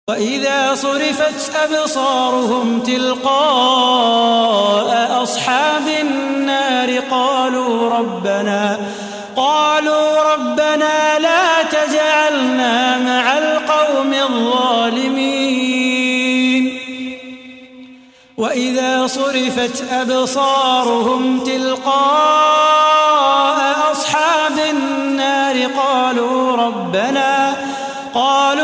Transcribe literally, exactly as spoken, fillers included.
وإذا صرفت أبصارهم تلقاء أصحاب النار قالوا ربنا قالوا ربنا لا تجعلنا مع القوم الظالمين وإذا صرفت أبصارهم تلقاء أصحاب النار قالوا ربنا قالوا